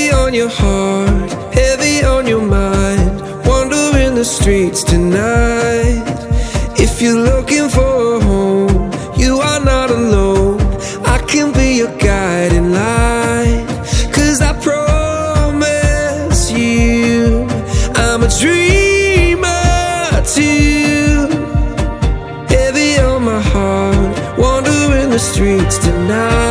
on your heart, heavy on your mind, wandering the streets tonight. If you're looking for a home, you are not alone. I can be your guiding light, 'cause I promise you I'm a dreamer too. Heavy on my heart, wandering the streets tonight.